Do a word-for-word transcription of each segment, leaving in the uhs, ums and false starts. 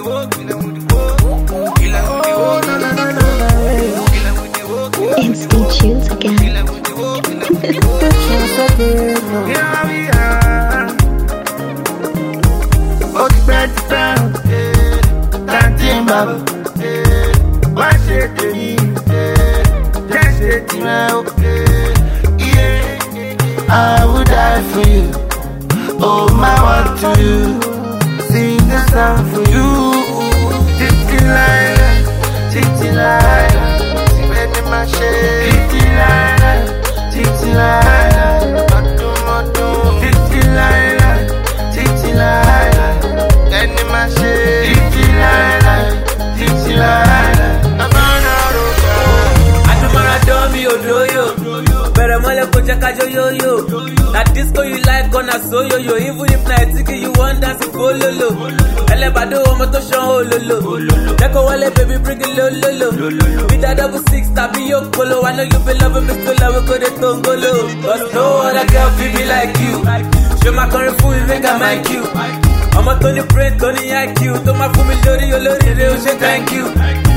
Instant tunes again. I would die for you. Oh my, what to do? Sing the song for you. Titi Lila, Titi Lila, Titi my shade. Titi Lila, Titi Lila, Matu Matu. Titi Lila, Titi Lila, Titi my shade. Titi Lila, Titi Lila, Amana Roka. Atumara domi odoyo. Better mole koja kajo yo yo. That disco you like gonna so yo yo. Even if na tiki you want dance follow lo. Ele bado omo to show lo lo. Take wale baby bring it lo lo lo. With that double six tabi yo polo. I know you be loving me still love go de tongolo. Cause no other girl feel me like you. Show my current fool make I like you. I'm a Tony Brain, Tony I Q. To my fool me lori yo lori re say thank you.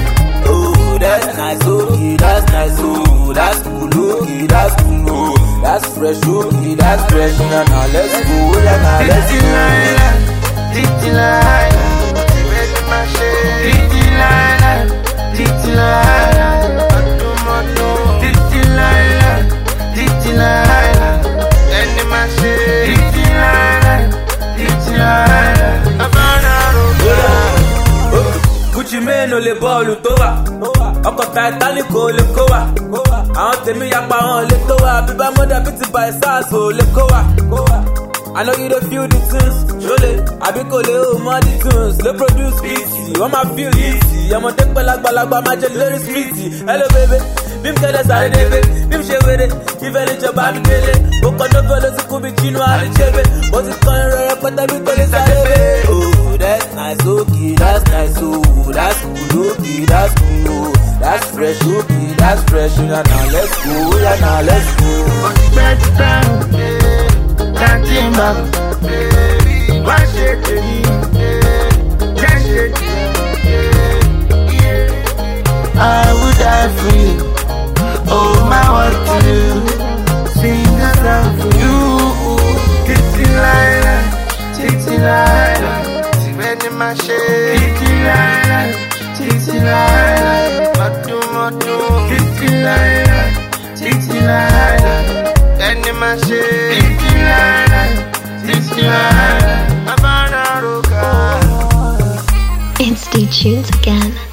Oh, that's nice, okay, that's nice, oh, that's cool, okay, that's cool, oh, that's fresh, okay, that's fresh, now, now let's go, yeah, now let's go. Titi Lila, Titi my shade. Titi Lila, Titi Lila, Matu Matu. Titi Lila, Titi Lila, Titi my shade. Titi Lila, Titi Lila, Havana Roka. Gucci mane le bọ́ọ̀lù tó wà. Ọkọ̀ Titanic ò lè kó wà. Àwọn tèmi yapa wọn lè tó wà. Bíbá mọ́dà bí ti by SARS ò lè kó wà. I know you don't feel the tunes. Ṣọlẹ̀ àbí kò lè o mọ́ the tunes. Lè produce beats. Wọ́n máa feel easy. Ọmọdé pẹ́ lágbàlagbà máa jẹ lórí street. Hello baby, bí m tẹ́lẹ̀ sáré débé. Bí m ṣe wéré, ìfẹ́ ní ìjọba mi délé. Ó kọ́ dọ́gbọ́n ló ti kú bí Chino Àríṣẹ́bé. Ó ti kọ́ ẹ̀rọ rẹpẹtẹ bí tẹ́lẹ̀ sáré débé. Oh, that's nice, okay, that's nice, oh, that's cool, okay, that's cool, oh, that's fresh, okay, that's fresh, yeah, now let's go, yeah, now let's go. I would die for you. Oh my, what to do? Sing the song for you. Titi Lila, Titi Lila, Titi my shade. Titi Lila, Titi Lila, Matu Matu. Titi Lila, Titi Lila, Titi my shade. Titi Lila, Titi Lila, Havana Roka. Instant tunes again.